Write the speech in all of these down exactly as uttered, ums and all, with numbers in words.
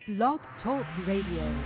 Blog Talk Radio.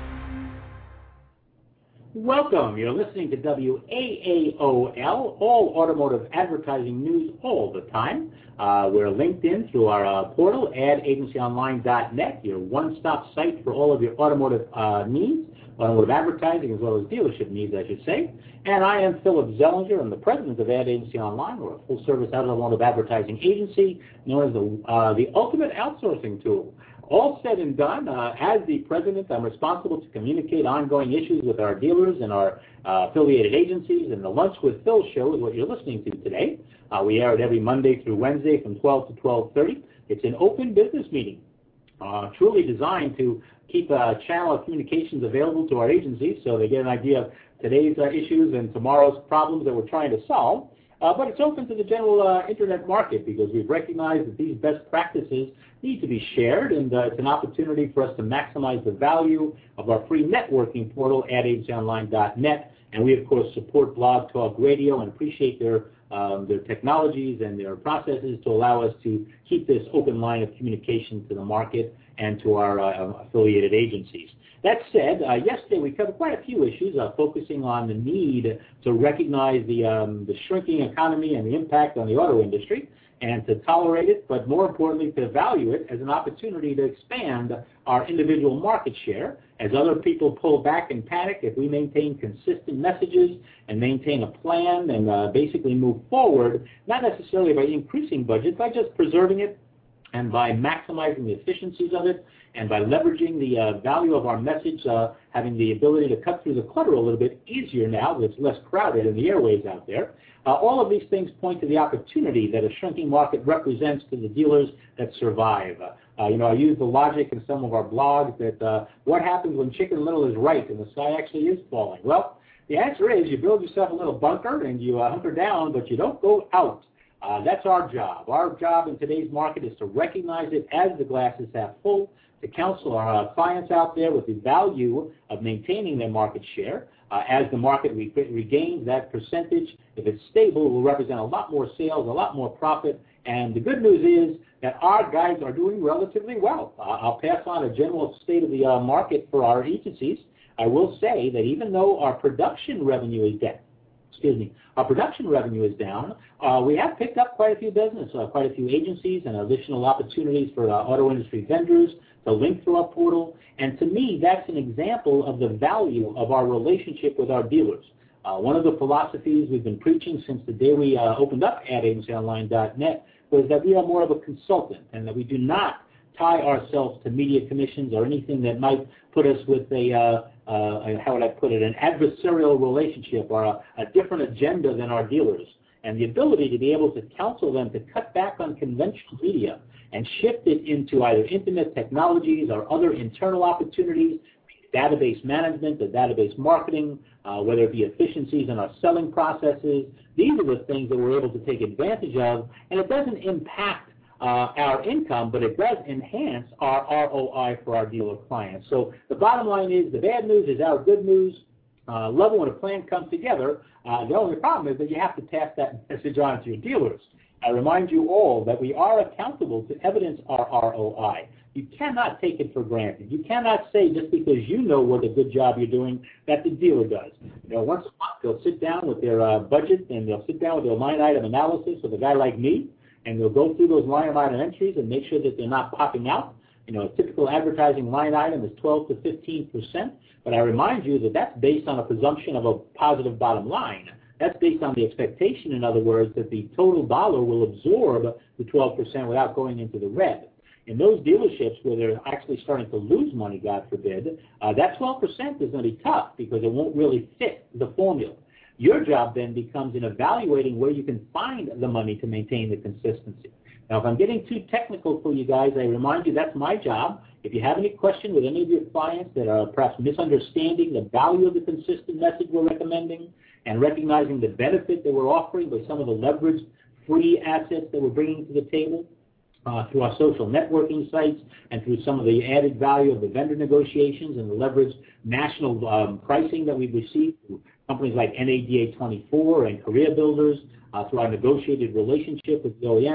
Welcome. You're listening to W A A O L, all automotive advertising news all the time. Uh, we're linked in through our uh, portal, ad agency online dot net, your one-stop site for all of your automotive uh, needs, automotive advertising as well as dealership needs, I should say. And I am Philip Zellinger. I'm the president of Ad Agency Online. We're a full-service automotive advertising agency known as the, uh, the ultimate outsourcing tool. All said and done, uh, as the president, I'm responsible to communicate ongoing issues with our dealers and our uh, affiliated agencies, and the Lunch with Phil show is what you're listening to today. Uh, we air it every Monday through Wednesday from twelve to twelve thirty. It's an open business meeting, uh, truly designed to keep a channel of communications available to our agencies so they get an idea of today's uh, issues and tomorrow's problems that we're trying to solve. Uh, but it's open to the general uh, internet market because we've recognized that these best practices need to be shared, and uh, it's an opportunity for us to maximize the value of our free networking portal, ad agency online dot net. And we, of course, support Blog Talk Radio and appreciate their, um, their technologies and their processes to allow us to keep this open line of communication to the market and to our uh, affiliated agencies. That said, uh, yesterday we covered quite a few issues, uh, focusing on the need to recognize the, um, the shrinking economy and the impact on the auto industry, and to tolerate it, but more importantly, to value it as an opportunity to expand our individual market share. As other people pull back and panic, if we maintain consistent messages and maintain a plan and uh, basically move forward, not necessarily by increasing budget, by just preserving it and by maximizing the efficiencies of it, and by leveraging the uh, value of our message, uh, having the ability to cut through the clutter a little bit easier now that it's less crowded in the airways out there. Uh, all of these things point to the opportunity that a shrinking market represents to the dealers that survive. Uh, you know, I use the logic in some of our blogs that uh, what happens when Chicken Little is right and the sky actually is falling? Well, the answer is you build yourself a little bunker and you uh, hunker down, but you don't go out. Uh, that's our job. Our job in today's market is to recognize it as the glass is half full, to counsel our uh, clients out there with the value of maintaining their market share. Uh, as the market re- regains that percentage, if it's stable, it will represent a lot more sales, a lot more profit. And the good news is that our guys are doing relatively well. Uh, I'll pass on a general state of the uh, market for our agencies. I will say that even though our production revenue is down, excuse me, our production revenue is down, uh, we have picked up quite a few business, uh, quite a few agencies and additional opportunities for uh, auto industry vendors to link through our portal. And to me, that's an example of the value of our relationship with our dealers. Uh, one of the philosophies we've been preaching since the day we uh, opened up ad agency online dot net was that we are more of a consultant and that we do not tie ourselves to media commissions or anything that might put us with a, uh, uh, how would I put it, an adversarial relationship or a, a different agenda than our dealers. And the ability to be able to counsel them to cut back on conventional media and shift it into either internet technologies or other internal opportunities, database management or database marketing, uh, whether it be efficiencies in our selling processes. These are the things that we're able to take advantage of, and it doesn't impact Uh, our income, but it does enhance our R O I for our dealer clients. So the bottom line is the bad news is our good news. Uh, love it when a plan comes together. Uh, the only problem is that you have to pass that message on to your dealers. I remind you all that we are accountable to evidence our R O I. You cannot take it for granted. You cannot say just because you know what a good job you're doing that the dealer does. You know, once a month they'll sit down with their uh, budget and they'll sit down with their line item analysis with a guy like me, and they'll go through those line item entries and make sure that they're not popping out. You know, a typical advertising line item is twelve to fifteen percent, but I remind you that that's based on a presumption of a positive bottom line. That's based on the expectation, in other words, that the total dollar will absorb the twelve percent without going into the red. In those dealerships where they're actually starting to lose money, God forbid, uh, that twelve percent is going to be tough because it won't really fit the formula. Your job then becomes in evaluating where you can find the money to maintain the consistency. Now, if I'm getting too technical for you guys, I remind you that's my job. If you have any question with any of your clients that are perhaps misunderstanding the value of the consistent message we're recommending and recognizing the benefit that we're offering by some of the leveraged free assets that we're bringing to the table, Uh, through our social networking sites and through some of the added value of the vendor negotiations and the leveraged national um, pricing that we've received through companies like N A D A twenty-four and Career Builders, uh, through our negotiated relationship with the O E Ms,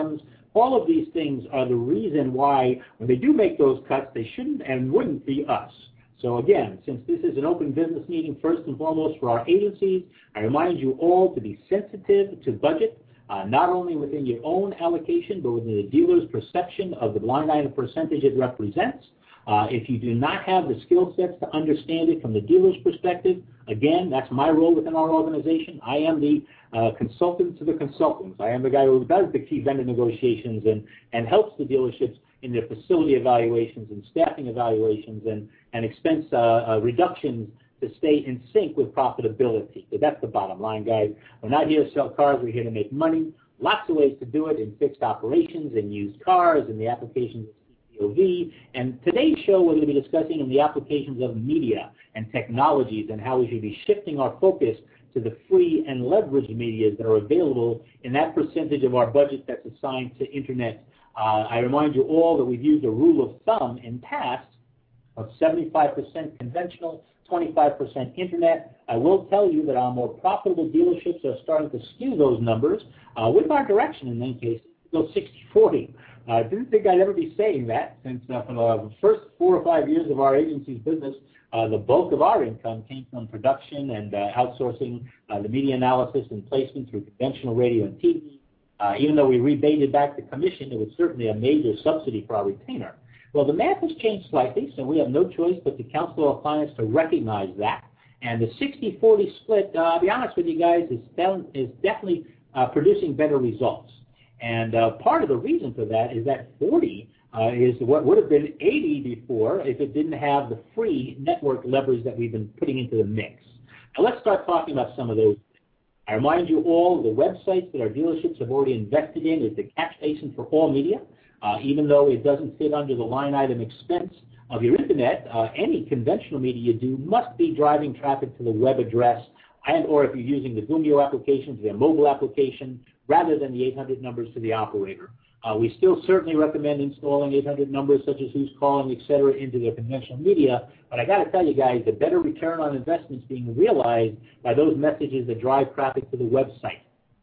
All of these things are the reason why when they do make those cuts, they shouldn't and wouldn't be us. So again, since this is an open business meeting, first and foremost for our agencies, I remind you all to be sensitive to budget, uh, not only within your own allocation, but within the dealer's perception of the line item percentage it represents. Uh, if you do not have the skill sets to understand it from the dealer's perspective, again, that's my role within our organization. I am the uh, consultant to the consultants. I am the guy who does the key vendor negotiations and, and helps the dealerships in their facility evaluations and staffing evaluations and, and expense uh, uh, reductions to stay in sync with profitability. So that's the bottom line, guys. We're not here to sell cars. We're here to make money. Lots of ways to do it in fixed operations and used cars and the applications of C P O V. And today's show, we're going to be discussing in the applications of media and technologies and how we should be shifting our focus to the free and leveraged media that are available in that percentage of our budget that's assigned to Internet. Uh, I remind you all that we've used a rule of thumb in past of seventy-five percent conventional, twenty-five percent Internet. I will tell you that our more profitable dealerships are starting to skew those numbers uh, with our direction in many cases, go sixty forty. I uh, didn't think I'd ever be saying that since uh, for the first four or five years of our agency's business, uh, the bulk of our income came from production and uh, outsourcing uh, the media analysis and placement through conventional radio and T V. Uh, even though we rebated back the commission, it was certainly a major subsidy for our retainer. Well, the math has changed slightly, so we have no choice but to counsel our clients to recognize that. And the sixty forty split, uh, I'll be honest with you guys, is, is definitely uh, producing better results. And uh, part of the reason for that is that forty uh, is what would have been eighty before if it didn't have the free network leverage that we've been putting into the mix. Now let's start talking about some of those. I remind you all the websites that our dealerships have already invested in is the catch basin for all media. Uh, even though it doesn't fit under the line item expense of your Internet, uh, any conventional media you do must be driving traffic to the web address, and or if you're using the Gumio application, their mobile application, rather than the eight hundred numbers to the operator. Uh, we still certainly recommend installing eight hundred numbers such as who's calling, et cetera, into their conventional media. But I got to tell you guys, the better return on investments being realized by those messages that drive traffic to the website.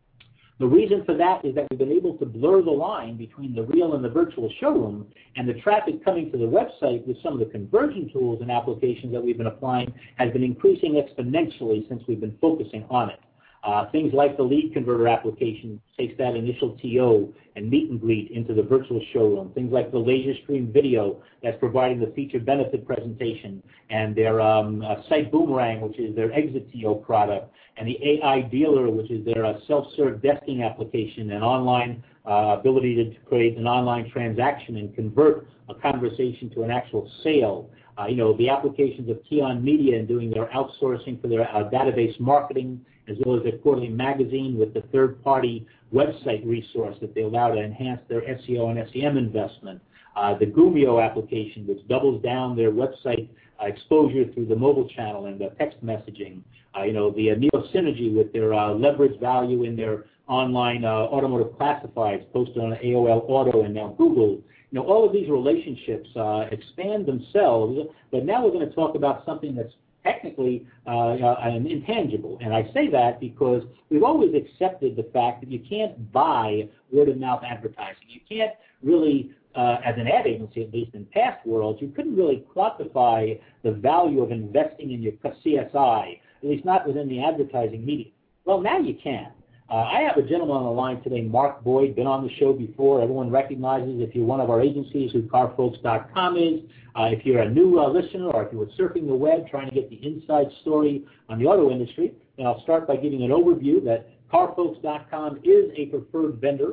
The reason for that is that we've been able to blur the line between the real and the virtual showroom, and the traffic coming to the website with some of the conversion tools and applications that we've been applying has been increasing exponentially since we've been focusing on it. Uh, things like the lead converter application takes that initial T O and meet and greet into the virtual showroom. Things like the laser stream video that's providing the feature benefit presentation, and their um, uh, Site Boomerang, which is their exit T O product, and the A I Dealer, which is their uh, self-serve desking application and online uh, ability to create an online transaction and convert a conversation to an actual sale. Uh, you know, the applications of Keon Media and doing their outsourcing for their uh, database marketing, as well as their quarterly magazine with the third-party website resource that they allow to enhance their S E O and S E M investment. Uh, the Gumio application, which doubles down their website uh, exposure through the mobile channel and the text messaging. Uh, you know, the uh, Neo Synergy with their uh, leverage value in their online uh, automotive classifieds posted on A O L Auto and now Google. You know, all of these relationships uh, expand themselves, but now we're going to talk about something that's technically uh, uh, an intangible. And I say that because we've always accepted the fact that you can't buy word-of-mouth advertising. You can't really, uh, as an ad agency, at least in past worlds, you couldn't really quantify the value of investing in your C S I, at least not within the advertising media. Well, now you can. Uh, I have a gentleman on the line today, Mark Boyd, been on the show before. Everyone recognizes if you're one of our agencies who car folks dot com is. Uh, if you're a new uh, listener or if you were surfing the web trying to get the inside story on the auto industry, then I'll start by giving an overview that car folks dot com is a preferred vendor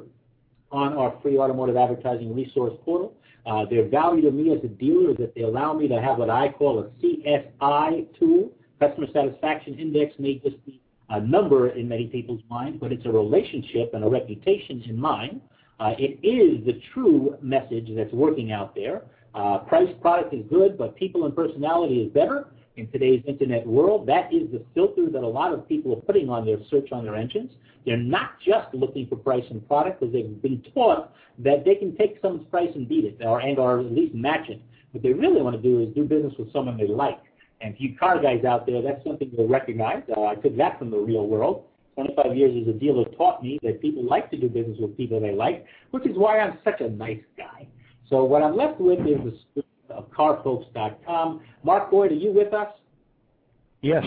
on our free automotive advertising resource portal. Uh, their value to me as a dealer is that they allow me to have what I call a C S I tool. Customer Satisfaction Index may just be a number in many people's minds, but it's a relationship and a reputation in mine. Uh, it is the true message that's working out there. Uh, price product is good, but people and personality is better in today's internet world. That is the filter that a lot of people are putting on their search on their engines. They're not just looking for price and product because they've been taught that they can take someone's price and beat it, or and or at least match it. What they really want to do is do business with someone they like. And for you car guys out there, that's something you'll recognize. Uh, I took that from the real world. twenty-five years as a dealer taught me that people like to do business with people they like, which is why I'm such a nice guy. So what I'm left with is the story of car folks dot com. Mark Boyd, are you with us? Yes.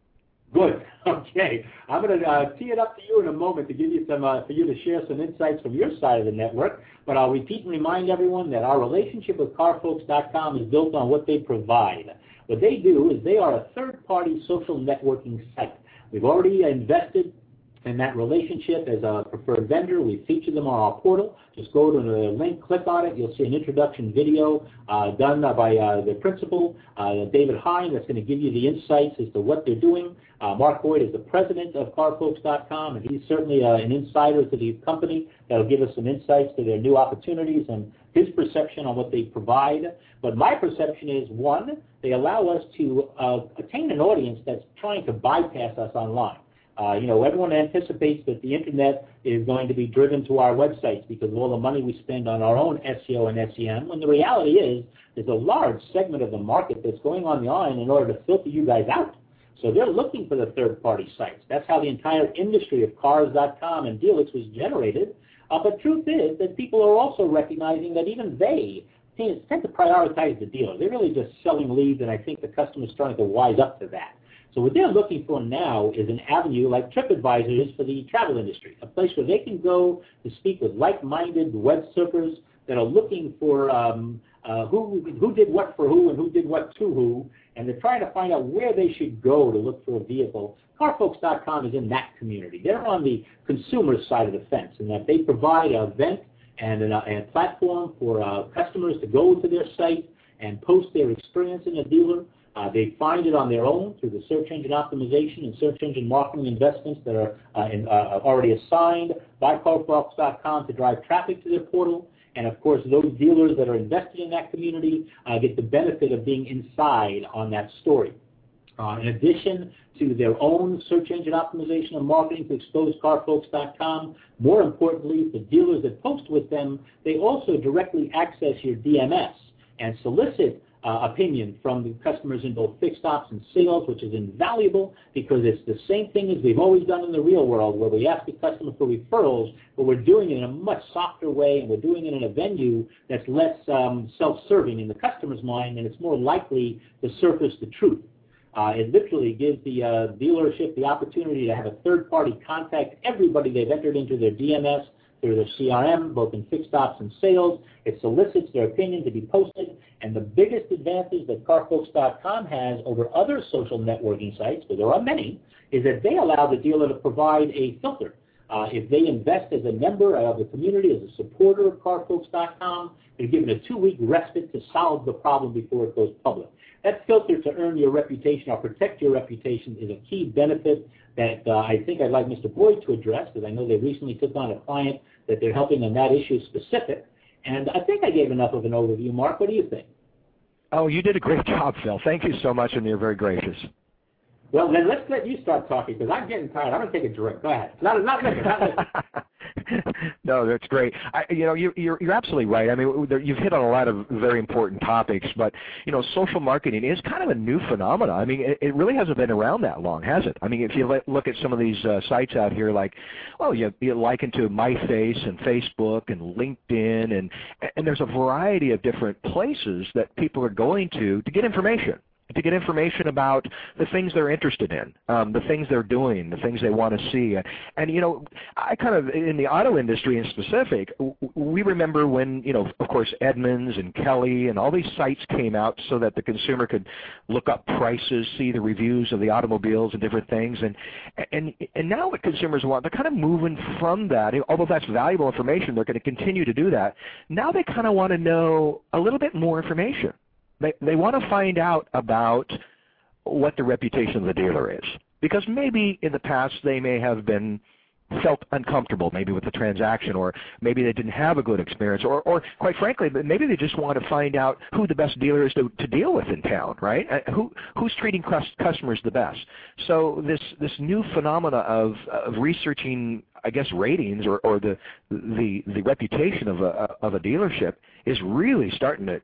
Good. Okay. I'm going to uh, tee it up to you in a moment to give you some, uh, for you to share some insights from your side of the network. But I'll repeat and remind everyone that our relationship with car folks dot com is built on what they provide. What they do is they are a third-party social networking site. We've already invested in that relationship as a preferred vendor. We feature them on our portal. Just go to the link, click on it. You'll see an introduction video uh, done by uh, the principal, uh, David Hine, that's going to give you the insights as to what they're doing. Uh, Mark Boyd is the president of car folks dot com, and he's certainly uh, an insider to the company that will give us some insights to their new opportunities and his perception on what they provide. But my perception is, one, they allow us to uh, attain an audience that's trying to bypass us online. Uh, you know, everyone anticipates that the Internet is going to be driven to our websites because of all the money we spend on our own S E O and S E M, when the reality is there's a large segment of the market that's going online in order to filter you guys out. So they're looking for the third-party sites. That's how the entire industry of cars dot com and Dealix was generated. Uh, but truth is that people are also recognizing that even they tend to prioritize the dealer. They're really just selling leads, and I think the customer's starting to wise up to that. So what they're looking for now is an avenue like TripAdvisor is for the travel industry, a place where they can go to speak with like-minded web surfers that are looking for um, uh, who who did what for who and who did what to who, and they're trying to find out where they should go to look for a vehicle. car folks dot com is in that community. They're on the consumer side of the fence in that they provide a event and a, and a platform for uh, customers to go to their site and post their experience in a dealer. Uh, they find it on their own through the search engine optimization and search engine marketing investments that are uh, in, uh, already assigned by car folks dot com to drive traffic to their portal. And, of course, those dealers that are invested in that community uh, get the benefit of being inside on that story. Uh, in addition to their own search engine optimization and marketing to expose car folks dot com, more importantly, the dealers that post with them, they also directly access your D M S and solicit Uh, opinion from the customers in both fixed ops and sales, which is invaluable because it's the same thing as we've always done in the real world, where we ask the customer for referrals, but we're doing it in a much softer way, and we're doing it in a venue that's less um, self-serving in the customer's mind, and it's more likely to surface the truth. Uh, it literally gives the uh, dealership the opportunity to have a third party contact everybody they've entered into their D M S through their C R M, both in fixed ops and sales. It solicits their opinion to be posted. And the biggest advantage that car folks dot com has over other social networking sites, because there are many, is that they allow the dealer to provide a filter. Uh, if they invest as a member of the community, as a supporter of car folks dot com, they're given a two-week respite to solve the problem before it goes public. That filter to earn your reputation or protect your reputation is a key benefit that uh, I think I'd like Mister Boyd to address, because I know they recently took on a client that they're helping on that issue specific. And I think I gave enough of an overview. Mark, what do you think? Oh, you did a great job, Phil. Thank you so much, and you're very gracious. Well, then let's let you start talking, because I'm getting tired. I'm going to take a drink. Go ahead. Not, not liquor, not liquor. No, that's great. I, you know, you, you're, you're absolutely right. I mean, there, you've hit on a lot of very important topics, but, you know, social marketing is kind of a new phenomenon. I mean, it, it really hasn't been around that long, has it? I mean, if you let, look at some of these uh, sites out here, like, well, you, you liken to MyFace and Facebook and LinkedIn, and, and there's a variety of different places that people are going to to get information. to get information about the things they're interested in, um, the things they're doing, the things they want to see. And, you know, I kind of, in the auto industry in specific, we remember when, you know, of course, Edmunds and Kelly and all these sites came out so that the consumer could look up prices, see the reviews of the automobiles and different things. And, and, and now what consumers want, they're kind of moving from that. Although that's valuable information, they're going to continue to do that. Now they kind of want to know a little bit more information. They, they want to find out about what the reputation of the dealer is, because maybe in the past they may have been felt uncomfortable maybe with the transaction, or maybe they didn't have a good experience, or, or quite frankly, maybe they just want to find out who the best dealer is to, to deal with in town, right? Uh, who, who's treating customers the best? So this, this new phenomena of, of researching, I guess, ratings or, or the, the, the reputation of a, of a dealership is really starting to take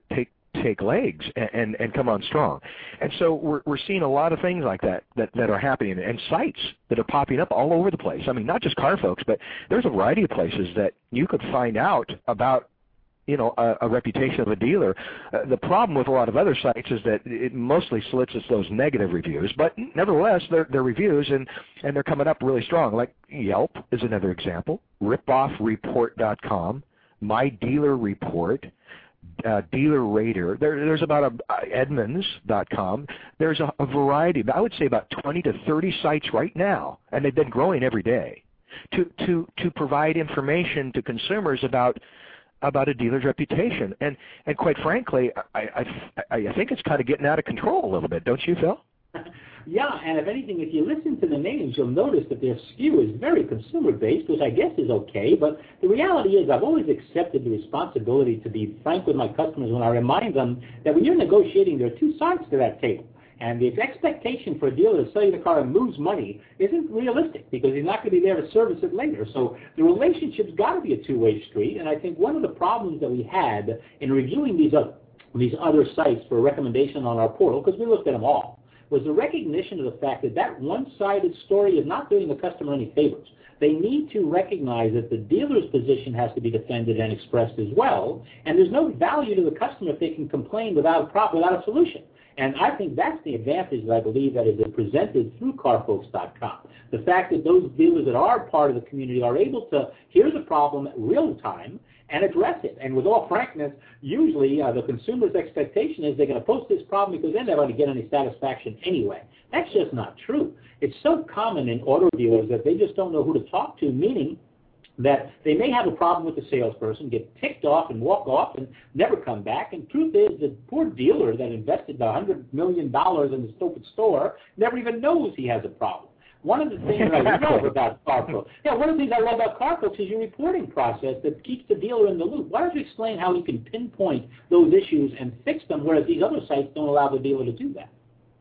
take legs and, and, and come on strong. And so we're, we're seeing a lot of things like that, that that are happening, and sites that are popping up all over the place. I mean, not just car folks, but there's a variety of places that you could find out about, you know, a, a reputation of a dealer. Uh, the problem with a lot of other sites is that it mostly solicits those negative reviews, but nevertheless, they're, they're reviews, and, and they're coming up really strong. Like Yelp is another example, rip off report dot com, My Dealer Report, Uh, Dealer Rater. There, there's about a, uh, Edmunds dot com. There's a, a variety. I would say about twenty to thirty sites right now, and they've been growing every day, to to to provide information to consumers about about a dealer's reputation. And and quite frankly, I I, I think it's kind of getting out of control a little bit, don't you, Phil? Yeah, and if anything, if you listen to the names, you'll notice that their skew is very consumer-based, which I guess is okay, but the reality is I've always accepted the responsibility to be frank with my customers when I remind them that when you're negotiating, there are two sides to that table. And the expectation for a dealer to sell you the car and lose money isn't realistic, because he's not going to be there to service it later. So the relationship's got to be a two-way street, and I think one of the problems that we had in reviewing these other, these other sites for a recommendation on our portal, because we looked at them all, was the recognition of the fact that that one-sided story is not doing the customer any favors. They need to recognize that the dealer's position has to be defended and expressed as well, and there's no value to the customer if they can complain without a prop, without a solution. And I think that's the advantage that I believe that is presented through car folks dot com. The fact that those dealers that are part of the community are able to hear the problem real time and address it. And with all frankness, usually uh, the consumer's expectation is they're going to post this problem because they're never going to get any satisfaction anyway. That's just not true. It's so common in auto dealers that they just don't know who to talk to, meaning that they may have a problem with the salesperson, get ticked off and walk off and never come back. And truth is, the poor dealer that invested one hundred million dollars in the stupid store never even knows he has a problem. One of the things that I love about car folks, yeah, one of the things I love about car folks is your reporting process that keeps the dealer in the loop. Why don't you explain how he can pinpoint those issues and fix them, whereas these other sites don't allow the dealer to do that?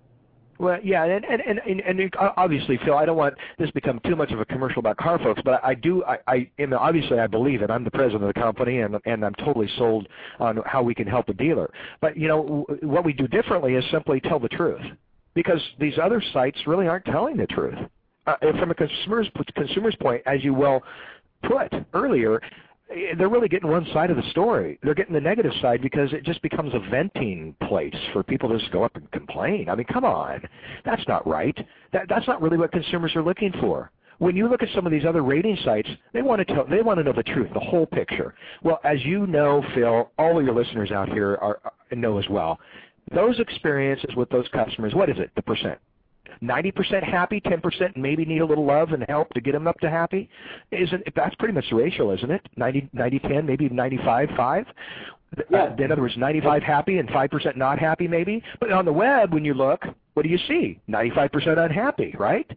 Well, yeah, and and, and, and and obviously, Phil, I don't want this to become too much of a commercial about car folks, but I do, I, I and obviously I believe it. I'm the president of the company, and and I'm totally sold on how we can help a dealer. But, you know, what we do differently is simply tell the truth, because these other sites really aren't telling the truth. Uh, from a consumer's, consumer's point, as you well put earlier, they're really getting one side of the story. They're getting the negative side because it just becomes a venting place for people to just go up and complain. I mean, come on. That's not right. That, that's not really what consumers are looking for. When you look at some of these other rating sites, they want to tell, they want to know the truth, the whole picture. Well, as you know, Phil, all of your listeners out here are, know as well, those experiences with those customers, what is it, the percent? ninety percent happy, ten percent maybe need a little love and help to get them up to happy? Isn't that's pretty much the ratio, isn't it? ninety, ninety, ten, maybe ninety-five, five? Yeah. Uh, in other words, ninety-five happy and five percent not happy maybe? But on the web, when you look, what do you see? ninety-five percent unhappy, right?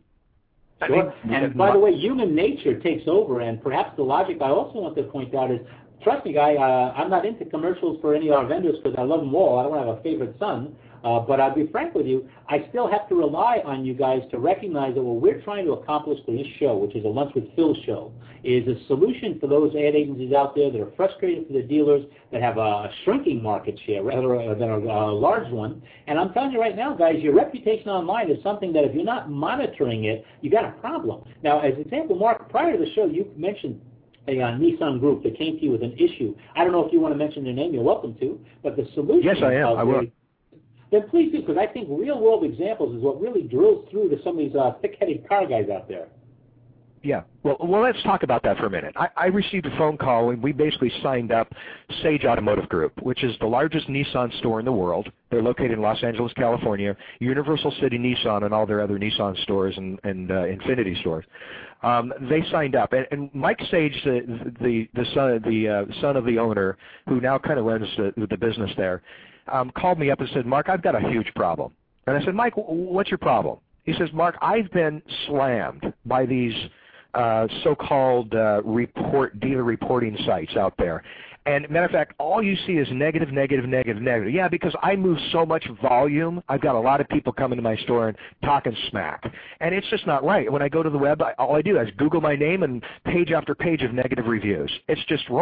Sure. I mean, and by the way, human nature takes over, and perhaps the logic I also want to point out is, trust me, guy, uh, I'm not into commercials for any of our vendors because I love them all. I don't have a favorite son. Uh, but I'll be frank with you, I still have to rely on you guys to recognize that what we're trying to accomplish for this show, which is a Lunch with Phil show, is a solution for those ad agencies out there that are frustrated for the dealers that have a shrinking market share rather than a, a large one. And I'm telling you right now, guys, your reputation online is something that if you're not monitoring it, you got a problem. Now, as an example, Mark, prior to the show, you mentioned a uh, Nissan group that came to you with an issue. I don't know if you want to mention their name. You're welcome to. But the solution... Yes, I am. I will. Then please do, because I think real-world examples is what really drills through to some of these uh, thick-headed car guys out there. Yeah. Well, well, let's talk about that for a minute. I, I received a phone call, and we basically signed up Sage Automotive Group, which is the largest Nissan store in the world. They're located in Los Angeles, California, Universal City Nissan and all their other Nissan stores and, and uh, Infiniti stores. Um, they signed up, and, and Mike Sage, the the the son, the uh, son of the owner, who now kind of runs the, the business there, Um, called me up and said, Mark, I've got a huge problem. And I said, Mike, what's your problem? He says, Mark, I've been slammed by these uh, so-called uh, report dealer reporting sites out there. And matter of fact, all you see is negative, negative, negative, negative. Yeah, because I move so much volume, I've got a lot of people coming to my store and talking smack. And it's just not right. When I go to the web, I, all I do is Google my name and page after page of negative reviews. It's just wrong.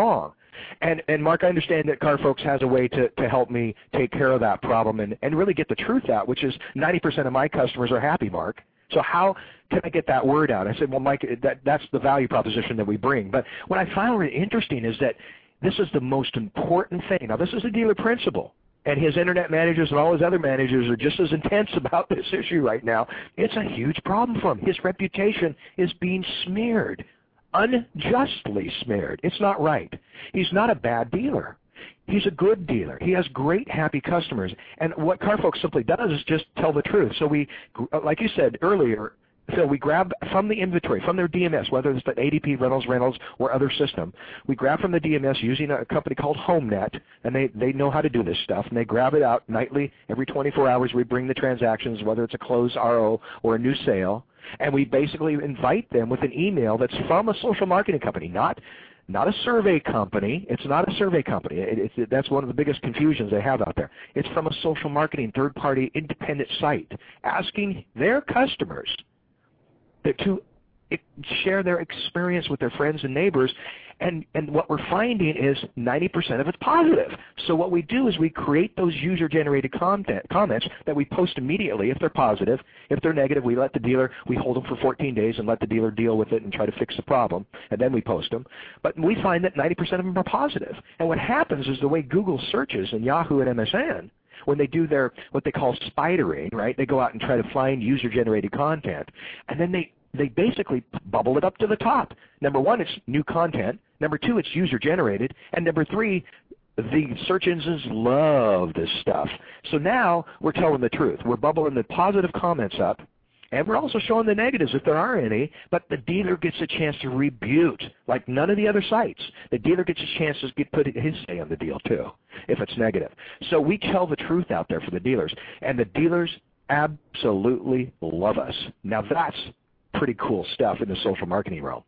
And, and Mark, I understand that CarFolks has a way to, to help me take care of that problem and, and really get the truth out, which is ninety percent of my customers are happy, Mark. So how can I get that word out? I said, well, Mike, that, that's the value proposition that we bring. But what I found really interesting is that this is the most important thing. Now, this is a dealer principal, and his internet managers and all his other managers are just as intense about this issue right now. It's a huge problem for him. His reputation is being smeared, unjustly smeared. It's not right. He's not a bad dealer. He's a good dealer. He has great, happy customers. And what CarFolks simply does is just tell the truth. So we, like you said earlier, Phil, we grab from the inventory, from their D M S, whether it's the A D P, Reynolds, Reynolds, or other system. We grab from the D M S using a company called HomeNet, and they, they know how to do this stuff, and they grab it out nightly. Every twenty-four hours we bring the transactions, whether it's a closed R O or a new sale, and we basically invite them with an email that's from a social marketing company, not not a survey company. It's not a survey company. It, it's, that's one of the biggest confusions they have out there. It's from a social marketing third-party independent site asking their customers to share their experience with their friends and neighbors, and, and what we're finding is ninety percent of it's positive. So what we do is we create those user-generated content, comments that we post immediately if they're positive. If they're negative, we let the dealer, we hold them for fourteen days and let the dealer deal with it and try to fix the problem, and then we post them. But we find that ninety percent of them are positive. And what happens is the way Google searches and Yahoo and M S N, when they do their what they call spidering, right? They go out and try to find user-generated content, and then they they basically bubble it up to the top. Number one, it's new content. Number two, it's user-generated. And number three, the search engines love this stuff. So now we're telling the truth. We're bubbling the positive comments up, and we're also showing the negatives if there are any, but the dealer gets a chance to rebuke, like none of the other sites. The dealer gets a chance to get put his say on the deal, too, if it's negative. So we tell the truth out there for the dealers, and the dealers absolutely love us. Now that's pretty cool stuff in the social marketing realm.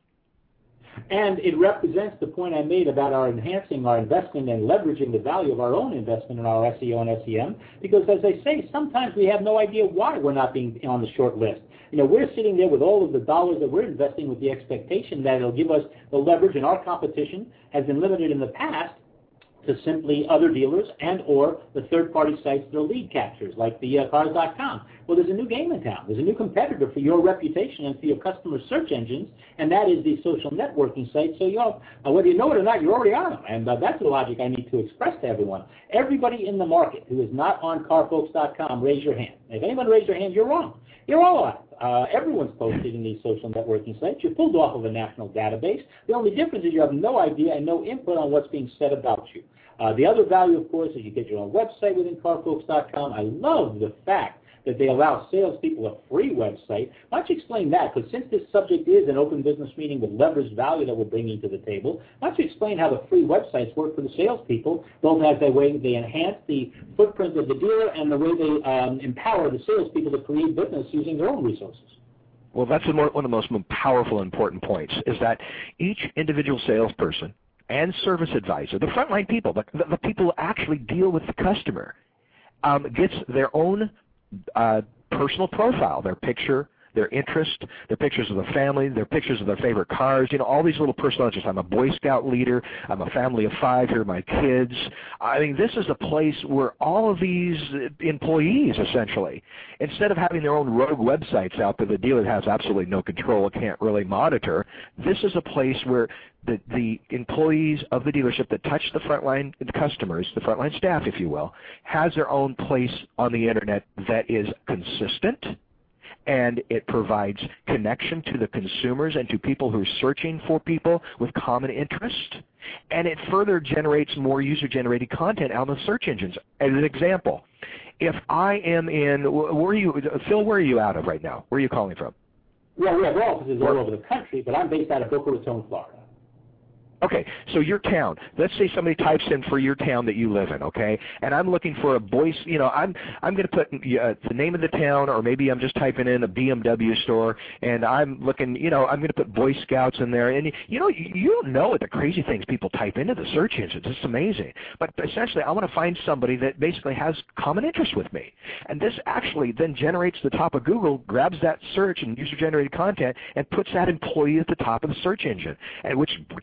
And it represents the point I made about our enhancing our investment and leveraging the value of our own investment in our S E O and S E M, because as I say, sometimes we have no idea why we're not being on the short list. You know, we're sitting there with all of the dollars that we're investing with the expectation that it'll give us the leverage, and our competition has been limited in the past to simply other dealers and or the third-party sites that are lead captures, like the uh, cars dot com. Well, there's a new game in town. There's a new competitor for your reputation and for your customer search engines, and that is the social networking sites. So, you know, uh, whether you know it or not, you're already on them, and uh, that's the logic I need to express to everyone. Everybody in the market who is not on car folks dot com, raise your hand. If anyone raised your hand, you're wrong. You're all alive. Uh, everyone's posted in these social networking sites. You're pulled off of a national database. The only difference is you have no idea and no input on what's being said about you. Uh, the other value, of course, is you get your own website within car folks dot com. I love the fact that they allow salespeople a free website. Why don't you explain that? Because since this subject is an open business meeting with leveraged value that we're bringing to the table, why don't you explain how the free websites work for the salespeople, both as they way they enhance the footprint of the dealer and the way they um, empower the salespeople to create business using their own resources. Well, that's one of the most powerful and important points, is that each individual salesperson and service advisor, the frontline people, the, the people who actually deal with the customer, um, gets their own uh, personal profile, their picture, their interest, their pictures of the family, their pictures of their favorite cars, you know, all these little personal interests. I'm a Boy Scout leader. I'm a family of five. Here are my kids. I mean, this is a place where all of these employees, essentially, instead of having their own rogue websites out there the dealer has absolutely no control, can't really monitor, this is a place where the, the employees of the dealership that touch the frontline customers, the frontline staff, if you will, has their own place on the Internet that is consistent, and it provides connection to the consumers and to people who are searching for people with common interest, and it further generates more user-generated content out of the search engines. As an example, if I am in, where are you, Phil, where are you out of right now? Where are you calling from? Well, we have offices all over the country, but I'm based out of Boca Raton, Florida. Okay, so your town. Let's say somebody types in for your town that you live in, okay? And I'm looking for a Boy, you know, I'm I'm going to put uh, the name of the town, or maybe I'm just typing in a B M W store, and I'm looking, you know, I'm going to put Boy Scouts in there, and you know, you, you don't know what the crazy things people type into the search engines. It's amazing. But essentially, I want to find somebody that basically has common interest with me, and this actually then generates the top of Google, grabs that search and user-generated content, and puts that employee at the top of the search engine, and which directs them right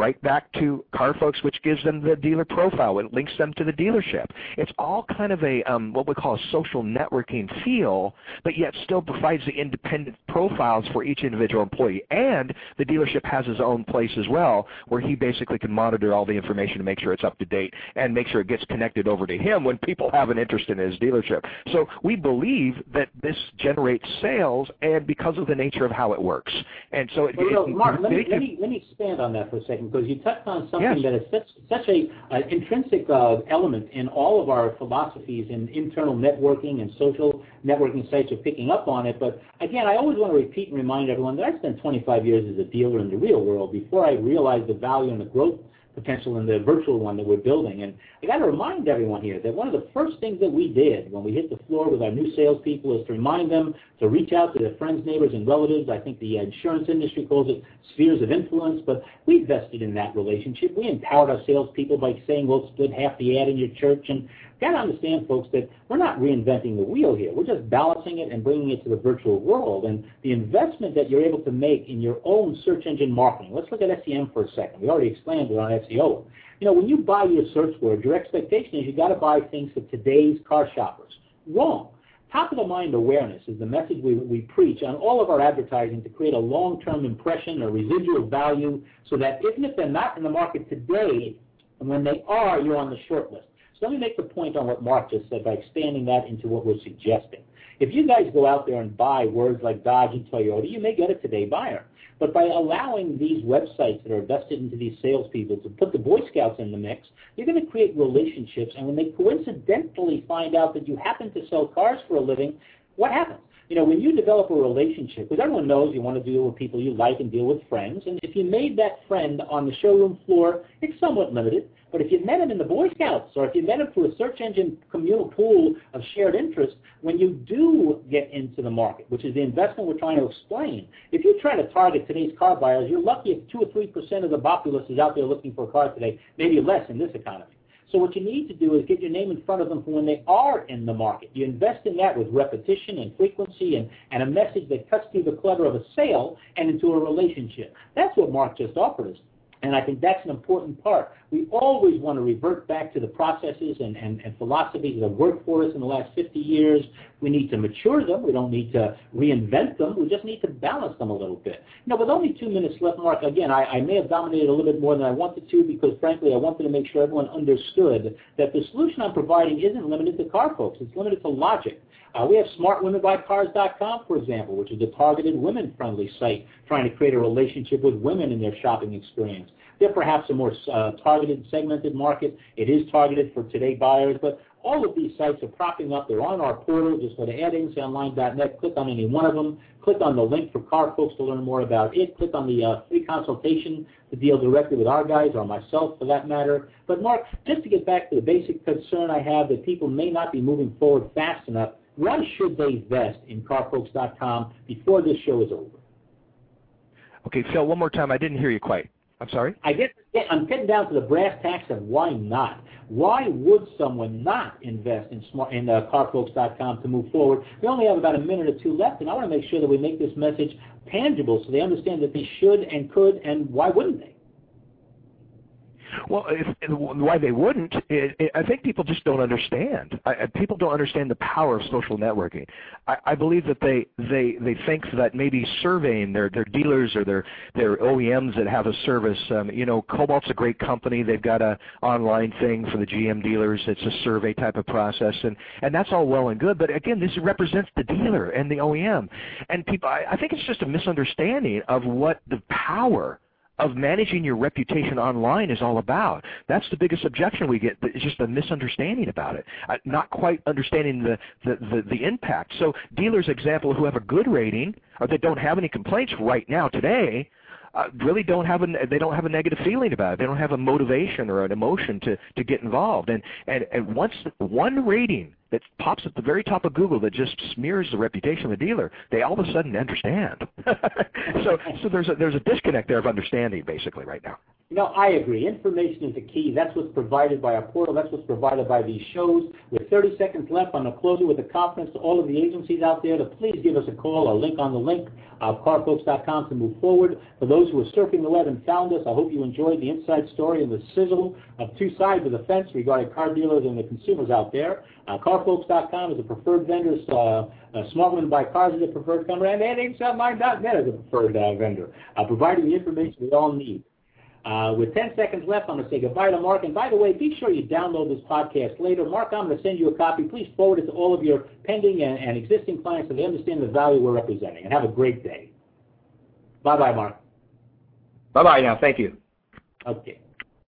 right back to CarFolks, which gives them the dealer profile. It links them to the dealership. It's all kind of a um, what we call a social networking feel, but yet still provides the independent profiles for each individual employee. And the dealership has his own place as well, where he basically can monitor all the information to make sure it's up to date and make sure it gets connected over to him when people have an interest in his dealership. So we believe that this generates sales, and because of the nature of how it works. And so it, well, it, no, Mark, it, let, me, it, let, me, let me expand on that for a second, because you touched on something yes. that is such, such a uh, intrinsic uh, element in all of our philosophies in internal networking and social networking sites are picking up on it. But again, I always want to repeat and remind everyone that I spent twenty-five years as a dealer in the real world before I realized the value and the growth potential in the virtual one that we're building. And I got to remind everyone here that one of the first things that we did when we hit the floor with our new salespeople is to remind them to reach out to their friends, neighbors, and relatives. I think the insurance industry calls it spheres of influence, but we invested in that relationship. We empowered our salespeople by saying, we'll split half the ad in your church. And got to understand, folks, that we're not reinventing the wheel here. We're just balancing it and bringing it to the virtual world. And the investment that you're able to make in your own search engine marketing. Let's look at S E M for a second. We already explained it on S E O. You know, when you buy your search word, your expectation is you got to buy things for today's car shoppers. Wrong. Top-of-the-mind awareness is the message we, we preach on all of our advertising to create a long-term impression or residual value so that even if they're not in the market today, and when they are, you're on the short list. So let me make the point on what Mark just said by expanding that into what we're suggesting. If you guys go out there and buy words like Dodge and Toyota, you may get a today buyer. But by allowing these websites that are vested into these salespeople to put the Boy Scouts in the mix, you're going to create relationships. And when they coincidentally find out that you happen to sell cars for a living, what happens? You know, when you develop a relationship, because everyone knows you want to deal with people you like and deal with friends, and if you made that friend on the showroom floor, it's somewhat limited. But if you met him in the Boy Scouts, or if you met him through a search engine communal pool of shared interest, when you do get into the market, which is the investment we're trying to explain, if you try to target today's car buyers, you're lucky if two or three percent of the populace is out there looking for a car today, maybe less in this economy. So what you need to do is get your name in front of them for when they are in the market. You invest in that with repetition and frequency and, and a message that cuts through the clutter of a sale and into a relationship. That's what Mark just offered us. And I think that's an important part. We always want to revert back to the processes and, and, and philosophies that have worked for us in the last fifty years. We need to mature them. We don't need to reinvent them. We just need to balance them a little bit. You know, with only two minutes left, Mark, again, I, I may have dominated a little bit more than I wanted to because, frankly, I wanted to make sure everyone understood that the solution I'm providing isn't limited to car folks. It's limited to logic. Uh, we have smart women buy cars dot com, for example, which is a targeted women-friendly site trying to create a relationship with women in their shopping experience. They're perhaps a more uh, targeted, segmented market. It is targeted for today buyers, but all of these sites are propping up. They're on our portal. Just go to ad agency online dot net, click on any one of them, click on the link for car folks to learn more about it, click on the uh, free consultation to deal directly with our guys or myself for that matter. But Mark, just to get back to the basic concern I have that people may not be moving forward fast enough, why should they invest in car folks dot com before this show is over? Okay, Phil, one more time. I didn't hear you quite. I'm sorry? I guess I'm getting down to the brass tacks of why not. Why would someone not invest in smart in uh, car folks dot com to move forward? We only have about a minute or two left, and I want to make sure that we make this message tangible so they understand that they should and could, and why wouldn't they? Well, if, why they wouldn't, it, it, I think people just don't understand. I, people don't understand the power of social networking. I, I believe that they, they, they think that maybe surveying their, their dealers or their, their O E Ms that have a service, um, you know, Cobalt's a great company. They've got an online thing for the G M dealers. It's a survey type of process, and, and that's all well and good. But, again, this represents the dealer and the O E M. And people, I, I think it's just a misunderstanding of what the power of managing your reputation online is all about. That's the biggest objection we get. It's just a misunderstanding about it, uh, not quite understanding the, the, the, the impact. So dealers, example, who have a good rating or that don't have any complaints right now today, uh, really don't have a they don't have a negative feeling about it. They don't have a motivation or an emotion to, to get involved. And, and and once one rating that pops at the very top of Google that just smears the reputation of the dealer, they all of a sudden understand. so so there's a there's a disconnect there of understanding basically right now. You know, I agree. Information is the key. That's what's provided by our portal. That's what's provided by these shows. With thirty seconds left, I'm going to close it with a confidence to all of the agencies out there to please give us a call or link on the link of car folks dot com to move forward. For those who are surfing the web and found us, I hope you enjoyed the inside story and the sizzle of two sides of the fence regarding car dealers and the consumers out there. Uh, car folks dot com is a preferred vendor. Uh, uh, Smart Women Buy Cars is a preferred vendor, and agency online dot net is a preferred uh, vendor, uh, providing the information we all need. Uh, with ten seconds left, I'm going to say goodbye to Mark. And by the way, be sure you download this podcast later. Mark, I'm going to send you a copy. Please forward it to all of your pending and, and existing clients so they understand the value we're representing. And have a great day. Bye-bye, Mark. Bye-bye now. Thank you. Okay.